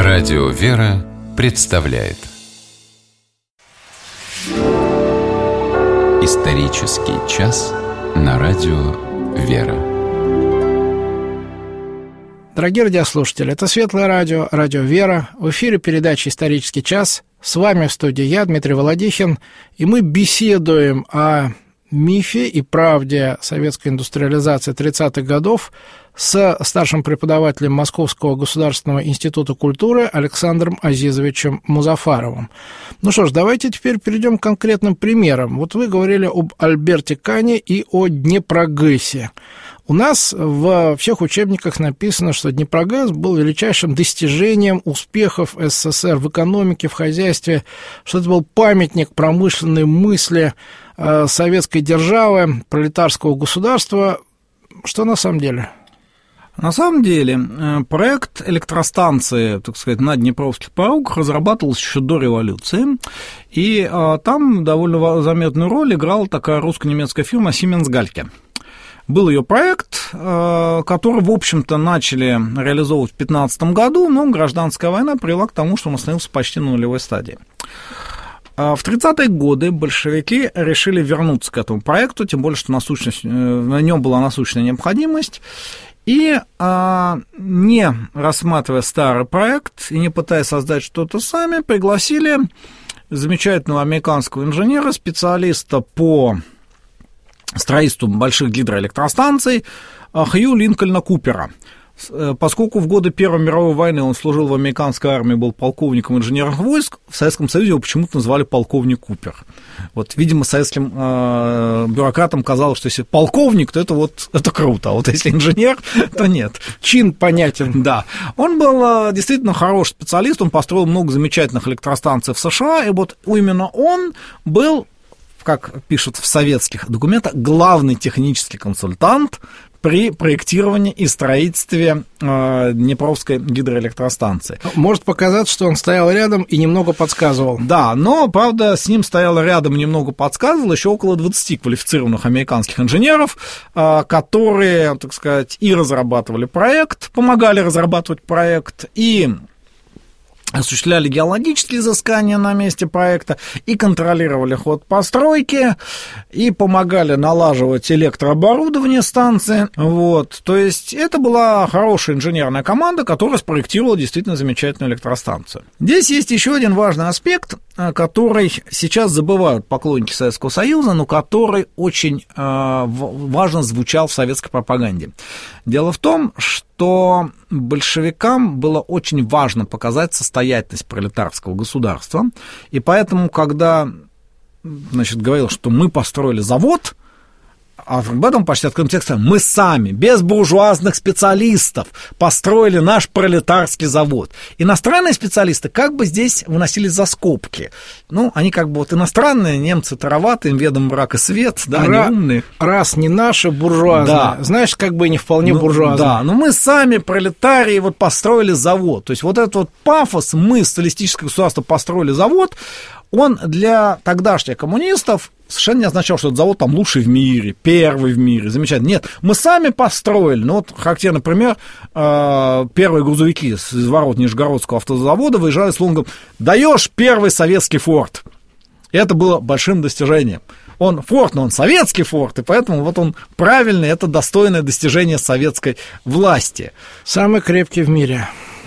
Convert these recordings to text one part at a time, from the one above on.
Радио «Вера» представляет Исторический час на Радио «Вера». Дорогие радиослушатели, это Светлое радио, Радио «Вера». В эфире передача «Исторический час». С вами в студии я, Дмитрий Володихин, и мы беседуем о мифе и правде советской индустриализации 30-х годов с старшим преподавателем Московского государственного института культуры Александром Азизовичем Музафаровым. Ну что ж, давайте теперь перейдем к конкретным примерам. Вот вы говорили об Альберте Кане и о Днепрогэсе. У нас во всех учебниках написано, что Днепрогэс был величайшим достижением успехов СССР в экономике, в хозяйстве, что это был памятник промышленной мысли советской державы, пролетарского государства. Что на самом деле? На самом деле, проект электростанции, так сказать, на Днепровских порогах разрабатывался еще до революции, и там довольно заметную роль играла такая русско-немецкая фирма Siemens Galke. Был ее проект, который, в общем-то, начали реализовывать в 2015 году, но гражданская война привела к тому, что он остановился почти на нулевой стадии. В 30-е годы большевики решили вернуться к этому проекту, тем более, что на нем была насущная необходимость, и, не рассматривая старый проект и не пытаясь создать что-то сами, пригласили замечательного американского инженера, специалиста по строительству больших гидроэлектростанций Хью Линкольна Купера. Поскольку в годы Первой мировой войны он служил в американской армии, был полковником инженерных войск, в Советском Союзе его почему-то назвали полковник Купер. Вот, видимо, советским бюрократам казалось, что если полковник, то это круто, а вот если инженер, то нет. Чин понятен. Да. Он был действительно хороший специалист, он построил много замечательных электростанций в США, и вот именно он был, как пишут в советских документах, главный технический консультант при проектировании и строительстве Днепровской гидроэлектростанции. Может показаться, что он стоял рядом и немного подсказывал. Да, но, правда, с ним стоял рядом и немного подсказывал еще около 20 квалифицированных американских инженеров, которые, так сказать, и разрабатывали проект, помогали разрабатывать проект, и осуществляли геологические изыскания на месте проекта, и контролировали ход постройки, и помогали налаживать электрооборудование станции. Вот. То есть это была хорошая инженерная команда, которая спроектировала действительно замечательную электростанцию. Здесь есть еще один важный аспект, который сейчас забывают поклонники Советского Союза, но который очень важно звучал в советской пропаганде. Дело в том, что большевикам было очень важно показать состоятельность пролетарского государства, и поэтому, когда, значит, говорил, что мы построили завод, а в этом почти открытым текстом мы сами, без буржуазных специалистов, построили наш пролетарский завод. Иностранные специалисты как бы здесь выносились за скобки. Ну, они как бы вот иностранные, немцы тароваты, им ведом мрак и свет, да, они умные. Раз не наши буржуазные, да. Знаешь, как бы и не вполне буржуазные. Да, но мы сами, пролетарии, вот построили завод. То есть вот этот вот пафос, мы, социалистическое государство, построили завод, он для тогдашних коммунистов совершенно не означал, что этот завод там лучший в мире, первый в мире, замечательно. Нет, мы сами построили. Ну, вот характерный пример, первые грузовики из ворот Нижегородского автозавода выезжали с лозунгом «Даешь первый советский Форд». И это было большим достижением. Он Форд, но он советский Форд, и поэтому вот он правильный, это достойное достижение советской власти. Самый крепкий в мире.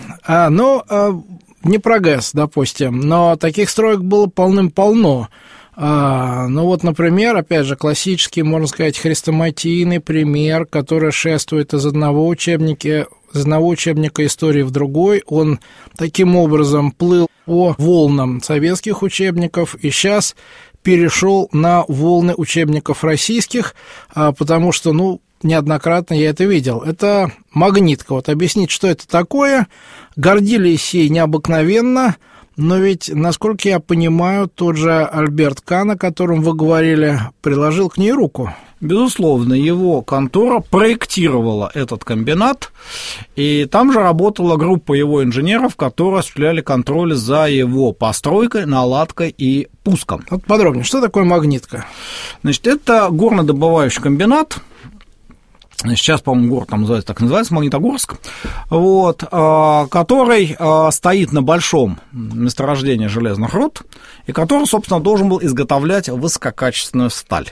Днепрогэс, допустим, но таких строек было полным-полно. Ну вот, например, опять же, классический, можно сказать, хрестоматийный пример, который шествует из одного учебника истории в другой. Он таким образом плыл по волнам советских учебников и сейчас перешел на волны учебников российских, потому что, неоднократно я это видел. Это магнитка. Вот объяснить, что это такое, гордились ей необыкновенно, но ведь, насколько я понимаю, тот же Альберт Кан, о котором вы говорили, приложил к ней руку. Безусловно, его контора проектировала этот комбинат, и там же работала группа его инженеров, которые осуществляли контроль за его постройкой, наладкой и пуском. Вот подробнее, что такое магнитка? Значит, это горнодобывающий комбинат, сейчас, по-моему, город там называется, так называется, Магнитогорск, вот, который стоит на большом месторождении железных руд, и который, собственно, должен был изготовлять высококачественную сталь.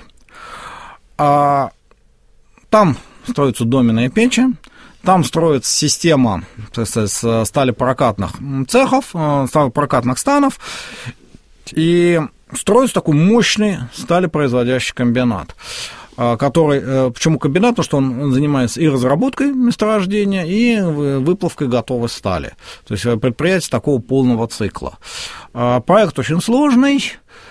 Там строятся доменные печи, там строится система сталепрокатных цехов, сталепрокатных станов, и строится такой мощный сталепроизводящий комбинат, который, почему комбинат, потому что он занимается и разработкой месторождения, и выплавкой готовой стали. То есть предприятие такого полного цикла. Проект очень сложный,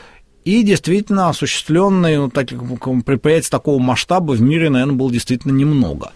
и действительно осуществленный, ну, предприятий такого масштаба в мире, наверное, было действительно немного.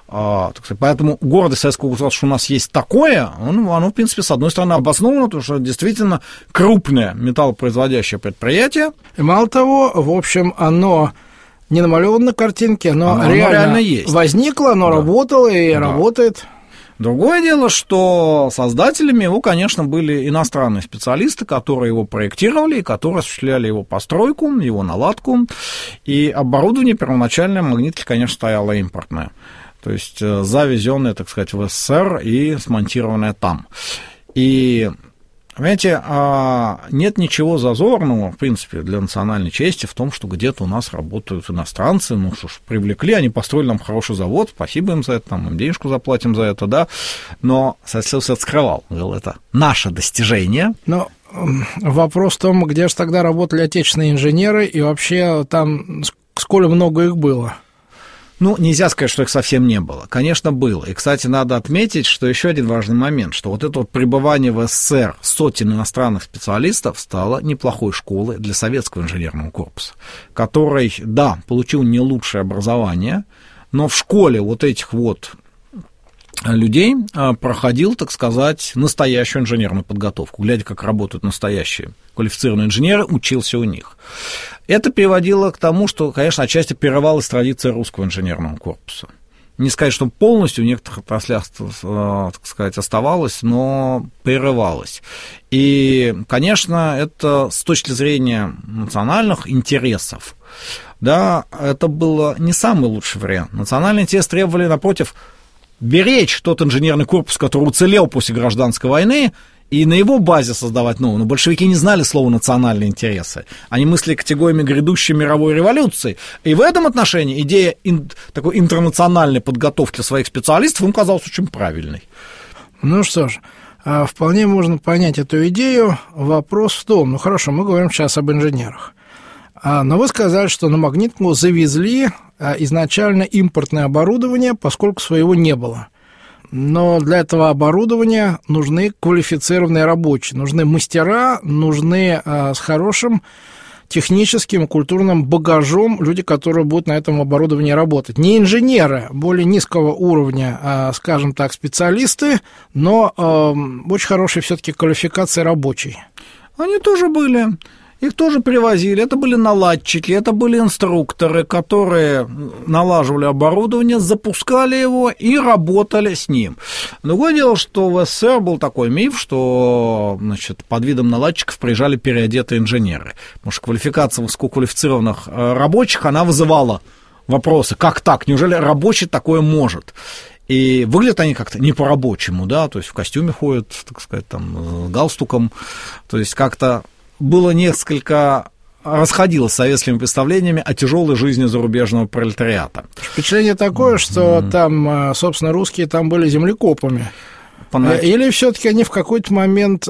Поэтому гордость Советского государства, что у нас есть такое, оно, в принципе, с одной стороны, обосновано, потому что действительно крупное металлопроизводящее предприятие. И мало того, в общем, оно не намалевано на картинке, оно реально есть. Возникло, оно работало и работает. Другое дело, что создателями его, конечно, были иностранные специалисты, которые его проектировали, и которые осуществляли его постройку, его наладку. И оборудование первоначальное магнитки, конечно, стояло импортное. То есть завезенное, так сказать, в СССР и смонтированное там. И, понимаете, нет ничего зазорного, в принципе, для национальной чести в том, что где-то у нас работают иностранцы, ну что ж, привлекли, они построили нам хороший завод, спасибо им за это, там, им денежку заплатим за это, да, но Советский Союз скрывал, говорил, это наше достижение. Но вопрос в том, где же тогда работали отечественные инженеры, и вообще там сколь много их было? Ну, нельзя сказать, что их совсем не было. Конечно, было. И, кстати, надо отметить, что еще один важный момент, что вот это вот пребывание в СССР сотен иностранных специалистов стало неплохой школой для советского инженерного корпуса, который, да, получил не лучшее образование, но в школе вот этих вот людей проходил, так сказать, настоящую инженерную подготовку. Глядя, как работают настоящие квалифицированные инженеры, учился у них. Это приводило к тому, что, конечно, отчасти прерывалась традиция русского инженерного корпуса. Не сказать, что полностью в некоторых отраслях, так сказать, оставалось, но прерывалось. И, конечно, это с точки зрения национальных интересов, да, это было не самый лучший вариант. Национальные интересы требовали, напротив, беречь тот инженерный корпус, который уцелел после гражданской войны, и на его базе создавать новый. Но большевики не знали слова «национальные интересы». Они мыслили категориями грядущей мировой революции. И в этом отношении идея такой интернациональной подготовки своих специалистов им казалась очень правильной. Ну что ж, вполне можно понять эту идею. Вопрос в том, ну хорошо, мы говорим сейчас об инженерах. Но вы сказали, что на Магнитку завезли изначально импортное оборудование, поскольку своего не было. Но для этого оборудования нужны квалифицированные рабочие, нужны мастера, нужны с хорошим техническим и культурным багажом люди, которые будут на этом оборудовании работать. Не инженеры более низкого уровня, скажем так, специалисты, но очень хорошие все-таки квалификации рабочие. Они тоже были. Их тоже привозили, это были наладчики, это были инструкторы, которые налаживали оборудование, запускали его и работали с ним. Другое дело, что в СССР был такой миф, что, значит, под видом наладчиков приезжали переодетые инженеры, потому что квалификация высококвалифицированных рабочих, она вызывала вопросы, как так, неужели рабочий такое может? И выглядят они как-то не по-рабочему, да, то есть в костюме ходят, так сказать, там, с галстуком, то есть как-то было несколько расходилось с советскими представлениями о тяжелой жизни зарубежного пролетариата. Впечатление такое, что там, собственно, русские там были землекопами. Или все-таки они в какой-то момент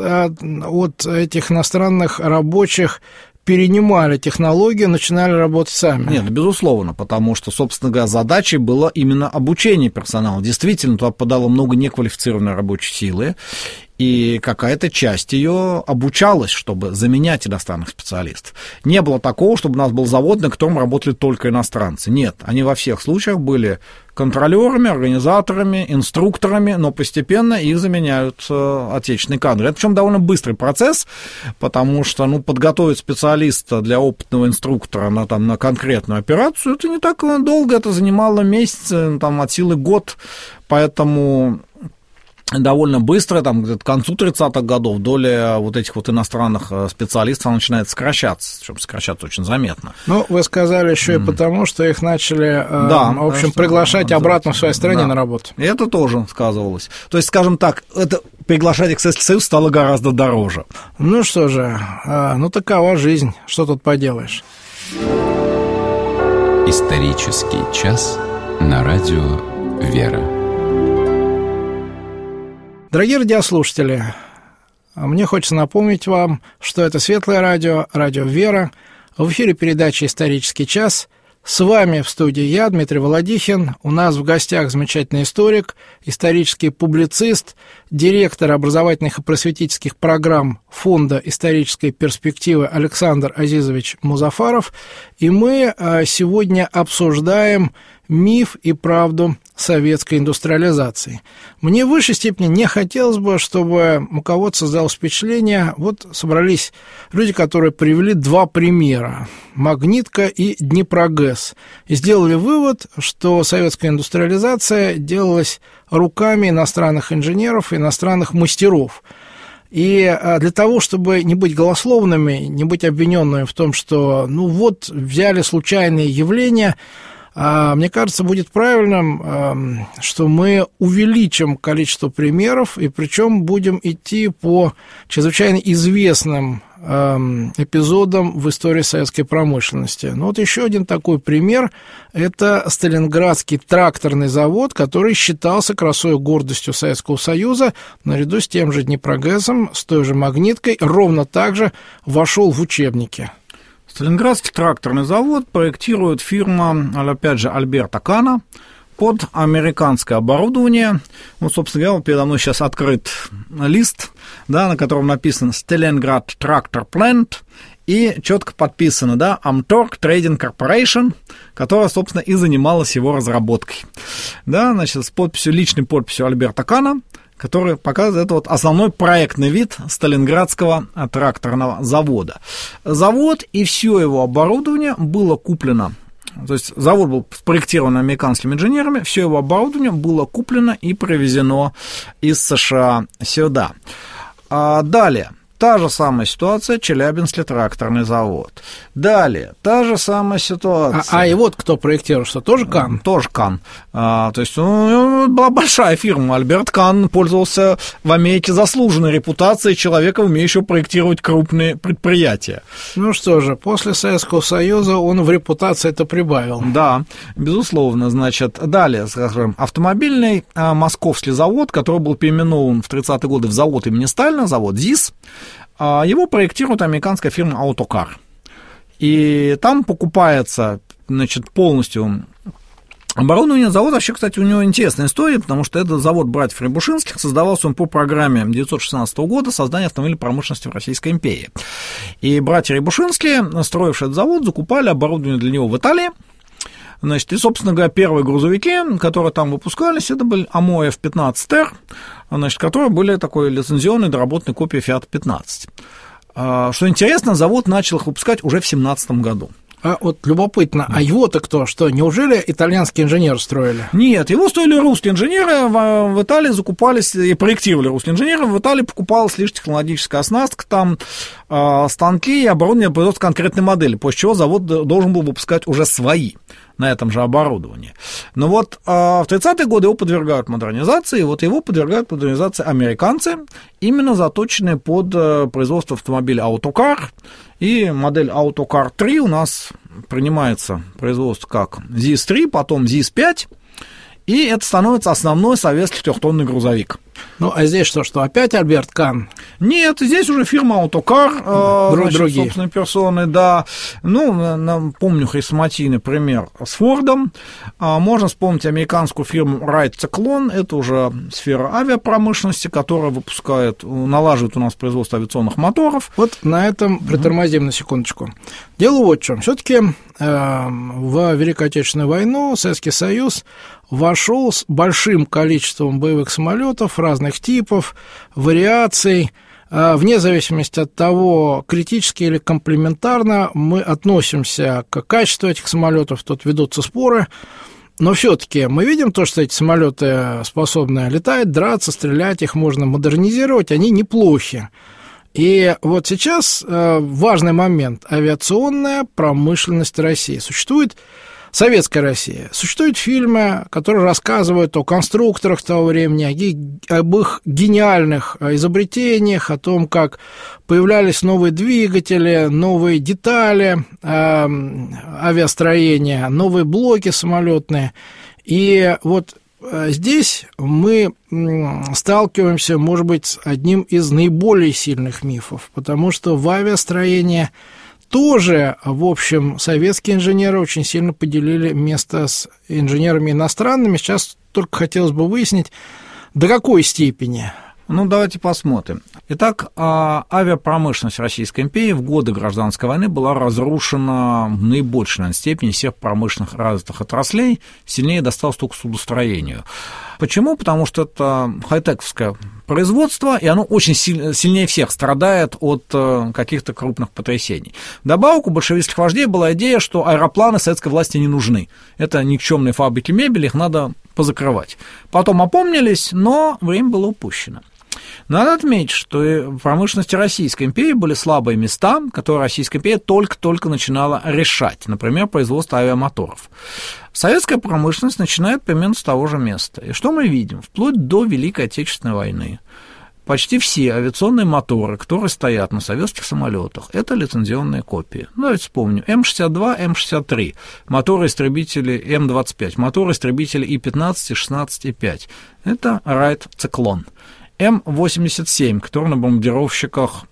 от этих иностранных рабочих перенимали технологии, начинали работать сами? Нет, безусловно, потому что, собственно говоря, задачей было именно обучение персонала. Действительно, туда попадало много неквалифицированной рабочей силы, и какая-то часть ее обучалась, чтобы заменять иностранных специалистов. Не было такого, чтобы у нас был завод, на котором работали только иностранцы. Нет, они во всех случаях были контролерами, организаторами, инструкторами, но постепенно их заменяют отечественные кадры. Это причем довольно быстрый процесс, потому что подготовить специалиста для опытного инструктора на конкретную операцию, это не так долго, это занимало месяц, от силы год, поэтому довольно быстро, там, где-то к концу 30-х годов, доля вот этих вот иностранных специалистов начинает сокращаться, причем сокращаться очень заметно. Ну, вы сказали еще и потому, что их начали, в общем, приглашать обратно в своей стране на работу. И это тоже сказывалось. То есть, скажем так, это приглашать их в Советский Союз стало гораздо дороже. Ну что же, такова жизнь, что тут поделаешь. Исторический час на радио «Вера». Дорогие радиослушатели, мне хочется напомнить вам, что это Светлое радио, радио «Вера». В эфире передача «Исторический час». С вами в студии я, Дмитрий Володихин. У нас в гостях замечательный историк, исторический публицист, директор образовательных и просветительских программ Фонда исторической перспективы Александр Азизович Музафаров. И мы сегодня обсуждаем миф и правду советской индустриализации. Мне в высшей степени не хотелось бы, чтобы у кого-то создалось впечатление, вот собрались люди, которые привели два примера – «Магнитка» и «Днепрогэс», и сделали вывод, что советская индустриализация делалась руками иностранных инженеров, иностранных мастеров. И для того, чтобы не быть голословными, не быть обвиненными в том, что, взяли случайные явления, мне кажется, будет правильным, что мы увеличим количество примеров, и причем будем идти по чрезвычайно известным эпизодам в истории советской промышленности. Еще один такой пример – это Сталинградский тракторный завод, который считался красой и гордостью Советского Союза, наряду с тем же Днепрогэсом, с той же Магниткой, ровно так же вошел в учебники. Сталинградский тракторный завод проектирует фирма, опять же, Альберто Кано под американское оборудование. Собственно говоря, передо мной сейчас открыт лист, на котором написано Stalingrad Tractor Plant, и четко подписано, Amtorg Trading Corporation, которая, собственно, и занималась его разработкой. С подписью, личной подписью Альберто Кано, который показывает это основной проектный вид Сталинградского тракторного завода. Завод и все его оборудование было куплено, то есть завод был спроектирован американскими инженерами, все его оборудование было куплено и привезено из США сюда. Далее. Та же самая ситуация, Челябинский тракторный завод. Далее, та же самая ситуация. И вот кто проектировал, что тоже Кан? Тоже Кан. То есть была большая фирма. Альберт Кан пользовался в Америке заслуженной репутацией человека, умеющего проектировать крупные предприятия. Ну что же, после Советского Союза он в репутации это прибавил. Да, безусловно. Далее, скажем, автомобильный московский завод, который был переименован в 30-е годы в завод имени Сталина, завод ЗИС. Его проектирует американская фирма Autocar. И там покупается, полностью оборудование завода. Вообще, кстати, у него интересная история, потому что этот завод братьев Рябушинских создавался он по программе 1916 года создания автомобильной промышленности в Российской империи. И братья Рябушинские, строившие этот завод, закупали оборудование для него в Италии. И, собственно говоря, первые грузовики, которые там выпускались, это были АМО F-15R, которые были такой лицензионной доработанной копией Fiat 15. Что интересно, завод начал их выпускать уже в 1917 году. Любопытно, его-то кто? Что, неужели итальянские инженеры строили? Нет, его строили русские инженеры, в Италии закупались и проектировали русские инженеры, в Италии покупалась лишь технологическая оснастка, там станки и оборудование производства конкретной модели, после чего завод должен был выпускать уже свои на этом же оборудовании. Но в 30-е годы его подвергают модернизации, и его подвергают модернизации американцы, именно заточенные под производство автомобиля Autocar, и модель Autocar 3 у нас принимается производство как ЗИС-3, потом ЗИС-5, и это становится основной советский трехтонный грузовик. А здесь что, опять Альберт Кан? Нет, здесь уже фирма Autocar, другие. Собственной персоны, да. Помню хрестоматийный пример с Фордом. Можно вспомнить американскую фирму Wright Cyclone, это уже сфера авиапромышленности, которая налаживает у нас производство авиационных моторов. На этом притормозим на секундочку. Дело вот в чем. Все-таки в Великую Отечественную войну Советский Союз вошел с большим количеством боевых самолетов разных типов, вариаций. Вне зависимости от того, критически или комплементарно мы относимся к качеству этих самолетов, тут ведутся споры. Но все-таки мы видим то, что эти самолеты способны летать, драться, стрелять, их можно модернизировать, они неплохи. И вот сейчас важный момент – авиационная промышленность России. Существует советская Россия, существуют фильмы, которые рассказывают о конструкторах того времени, об их гениальных изобретениях, о том, как появлялись новые двигатели, новые детали авиастроения, новые блоки самолетные. И вот здесь мы сталкиваемся, может быть, с одним из наиболее сильных мифов, потому что в авиастроении тоже, в общем, советские инженеры очень сильно поделили место с инженерами иностранными. Сейчас только хотелось бы выяснить, до какой степени. Ну, давайте посмотрим. Итак, авиапромышленность Российской империи в годы Гражданской войны была разрушена в наибольшей, наверное, степени всех промышленных развитых отраслей, сильнее досталось только судостроению. Почему? Потому что это хай-тековское производство, и оно очень сильнее всех страдает от каких-то крупных потрясений. Вдобавок, у большевистских вождей была идея, что аэропланы советской власти не нужны. Это никчемные фабрики мебели, их надо позакрывать. Потом опомнились, но время было упущено. Надо отметить, что в промышленности Российской империи были слабые места, которые Российская империя только-только начинала решать, например, производство авиамоторов. Советская промышленность начинает примерно с того же места. И что мы видим? Вплоть до Великой Отечественной войны почти все авиационные моторы, которые стоят на советских самолетах, это лицензионные копии. Ну, давайте вспомним. М-62, М-63, моторы-истребители М-25, моторы-истребители И-15, И-16, И-5. Это Райт-циклон. М-87, который на бомбардировщиках,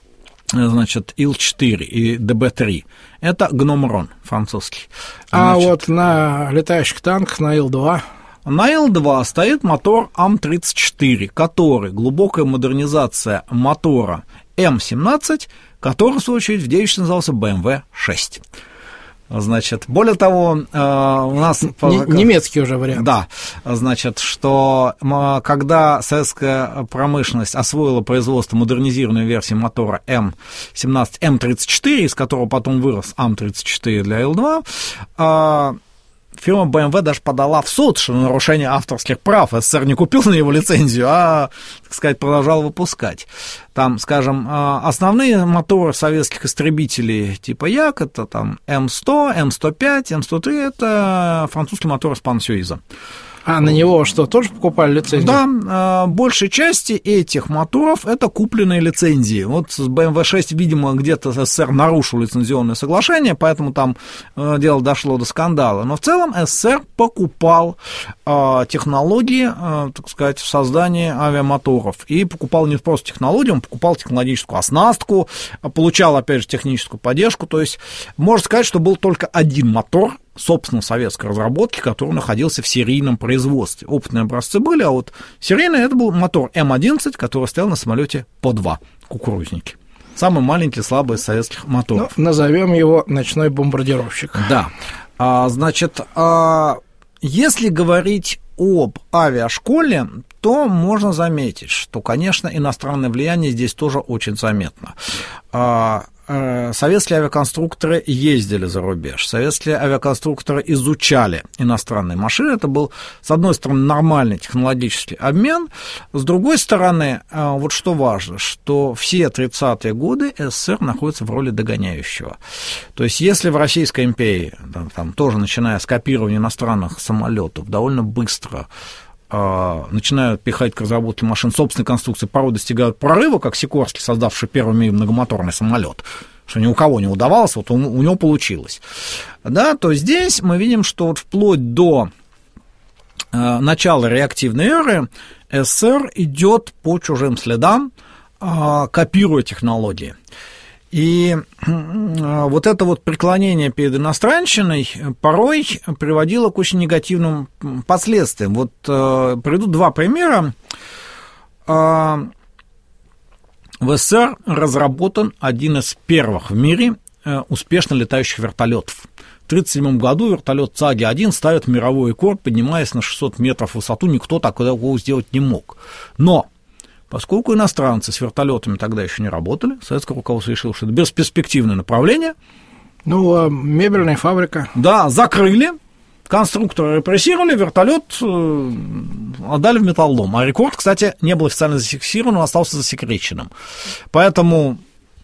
значит, Ил-4 и ДБ-3. Это Гномрон французский. Значит, вот на летающих танках, на Ил-2? На Ил-2 стоит мотор Ам-34, который глубокая модернизация мотора М-17, который, в свою очередь, в девичестве назывался БМВ-6. Значит, более того, у нас... Немецкий уже вариант. Да, значит, что когда советская промышленность освоила производство модернизированной версии мотора М-17, М-34, из которого потом вырос Ам-34 для Ил-2, фирма BMW даже подала в суд, что нарушение авторских прав. СССР не купил на него лицензию, а, так сказать, продолжал выпускать. Там, скажем, основные моторы советских истребителей типа Як, это там М100, М105, М103, это французские моторы с Пан-Сюиза. А на него что, тоже покупали лицензию? Да, большей части этих моторов это купленные лицензии. Вот с BMW-6, видимо, где-то СССР нарушил лицензионное соглашение, поэтому там дело дошло до скандала. Но в целом СССР покупал технологии, так сказать, в создании авиамоторов. И покупал не просто технологию, он покупал технологическую оснастку, получал, опять же, техническую поддержку. То есть можно сказать, что был только один мотор, собственно, советской разработки, который находился в серийном производстве. Опытные образцы были, а вот серийный это был мотор М-11, который стоял на самолете По-2, кукурузники. Самый маленький, слабый из советских моторов. Ну, назовем его ночной бомбардировщик. Да. Значит, если говорить об авиашколе, то можно заметить, что, конечно, иностранное влияние здесь тоже очень заметно. Советские авиаконструкторы ездили за рубеж, советские авиаконструкторы изучали иностранные машины. Это был, с одной стороны, нормальный технологический обмен, с другой стороны, вот что важно, что все 30-е годы СССР находится в роли догоняющего. То есть, если в Российской империи, там, тоже начиная с копирования иностранных самолетов, довольно быстро начинают пихать к разработке машин собственной конструкции, порой достигают прорыва, как Сикорский, создавший первый в мире многомоторный самолет, что ни у кого не удавалось, вот у него получилось. Да, то здесь мы видим, что вот вплоть до начала реактивной эры СССР идет по чужим следам, копируя технологии. И вот это вот преклонение перед иностранщиной порой приводило к очень негативным последствиям. Вот приведу два примера. В СССР разработан один из первых в мире успешно летающих вертолетов. В 1937 году вертолет ЦАГИ-1 ставит мировой рекорд, поднимаясь на 600 метров в высоту. Никто такого сделать не мог. Но поскольку иностранцы с вертолетами тогда еще не работали, советское руководство решило, что это бесперспективное направление. Ну, мебельная фабрика. Да, закрыли. конструктора репрессировали, вертолет отдали в металлолом. А рекорд, кстати, не был официально зафиксирован, он остался засекреченным. Поэтому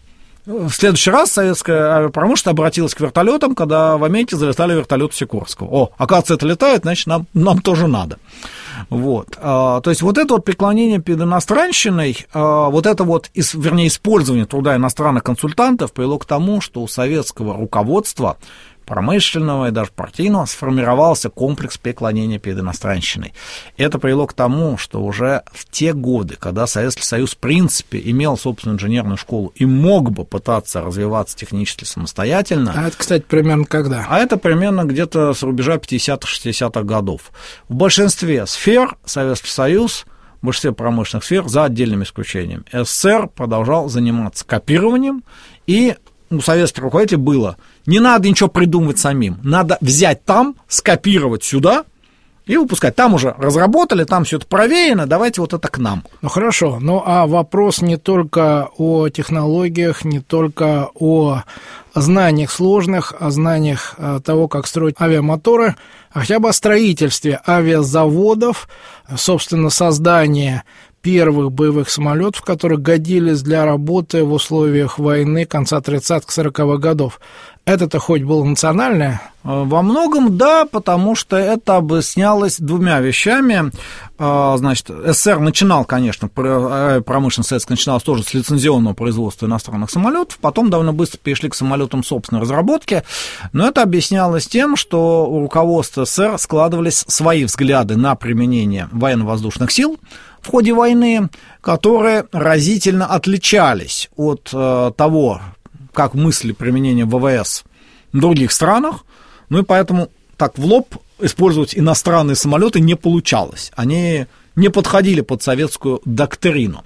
в следующий раз советская авиапромышленность обратилась к вертолетам, когда в Америке залетали вертолеты Сикорского. О, оказывается, это летает, значит, нам тоже надо. Вот. То есть вот это вот преклонение перед иностранщиной, вот это вот, использование труда иностранных консультантов привело к тому, что у советского руководства промышленного и даже партийного сформировался комплекс преклонения перед иностранщиной. Это привело к тому, что уже в те годы, когда Советский Союз в принципе имел собственную инженерную школу и мог бы пытаться развиваться технически самостоятельно. А это, кстати, примерно когда? А это примерно где-то с рубежа 50-60-х годов. В большинстве сфер Советский Союз, в большинстве промышленных сфер, за отдельным исключением, СССР продолжал заниматься копированием, и у советских руководителей было: не надо ничего придумывать самим, надо взять там, скопировать сюда и выпускать. Там уже разработали, там все это проверено, давайте вот это к нам. Ну хорошо, ну а вопрос не только о технологиях, не только о знаниях сложных, о знаниях того, как строить авиамоторы, а хотя бы о строительстве авиазаводов, собственно, создание первых боевых самолетов, которые годились для работы в условиях войны конца 30-40-х годов. Это-то хоть было национальное? Во многом да, потому что это объяснялось двумя вещами. Значит, СССР начинал, конечно, промышленность советская начиналась тоже с лицензионного производства иностранных самолетов, потом довольно быстро перешли к самолетам собственной разработки, но это объяснялось тем, что у руководства СССР складывались свои взгляды на применение военно-воздушных сил в ходе войны, которые разительно отличались от того, как мысли применения ВВС в других странах, ну и поэтому так в лоб использовать иностранные самолеты не получалось. Они не подходили под советскую доктрину.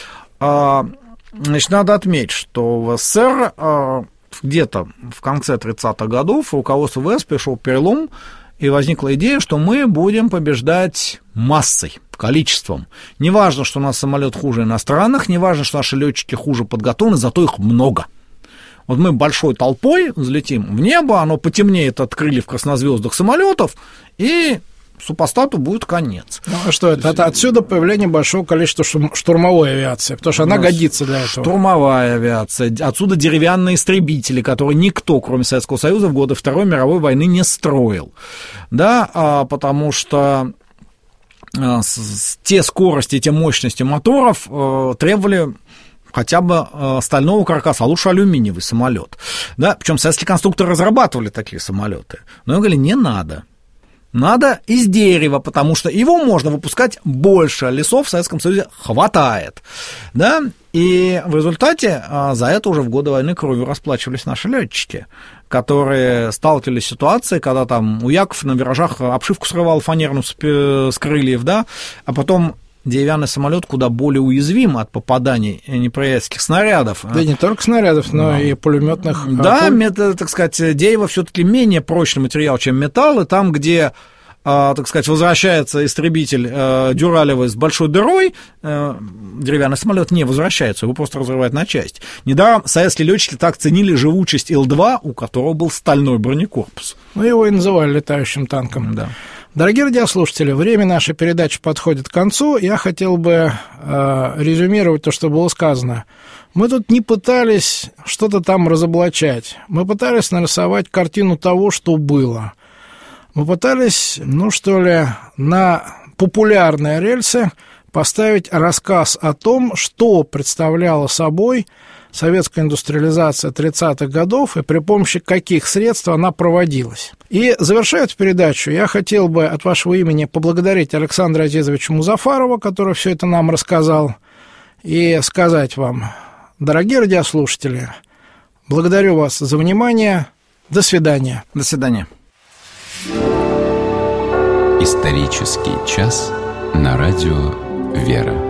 Значит, надо отметить, что в СССР где-то в конце 30-х годов руководство ВВС пришел перелом, и возникла идея, что мы будем побеждать массой, количеством. Не важно, что у нас самолет хуже иностранных, не важно, что наши летчики хуже подготовлены, зато их много. Вот мы большой толпой взлетим в небо, оно потемнеет от крыльев краснозвездных самолетов, и супостату будет конец. Ну, а что это? Это отсюда появление большого количества штурмовой авиации, потому что она годится для этого. Штурмовая авиация, отсюда деревянные истребители, которые никто, кроме Советского Союза, в годы Второй мировой войны не строил. Да, потому что те скорости, те мощности моторов требовали хотя бы стального каркаса, а лучше алюминиевый самолет. Да, причем советские конструкторы разрабатывали такие самолеты. Но они говорили, не надо. Надо из дерева, потому что его можно выпускать больше, а лесов в Советском Союзе хватает. Да? И в результате за это уже в годы войны кровью расплачивались наши летчики, которые сталкивались с ситуацией, когда там у Яков на виражах обшивку срывал фанерную с крыльев, да, а потом деревянный самолет куда более уязвим от попаданий неприятельских снарядов. Да не только снарядов, но и пулеметных. Да, так сказать, дерево все-таки менее прочный материал, чем металл, и там, где, так сказать, возвращается истребитель дюралевый с большой дырой, деревянный самолет не возвращается, его просто разрывает на части. Недаром советские летчики так ценили живучесть Ил-2, у которого был стальной бронекорпус. Ну, его и называли летающим танком. Да. Дорогие радиослушатели, время нашей передачи подходит к концу. Я хотел бы резюмировать то, что было сказано. Мы тут не пытались что-то там разоблачать. Мы пытались нарисовать картину того, что было. Мы пытались, на популярные рельсы поставить рассказ о том, что представляла собой советская индустриализация 30-х годов и при помощи каких средств она проводилась. И завершая эту передачу, я хотел бы от вашего имени поблагодарить Александра Азизовича Музафарова, который все это нам рассказал, и сказать вам, дорогие радиослушатели, благодарю вас за внимание. До свидания. До свидания. Исторический час на радио «Вера».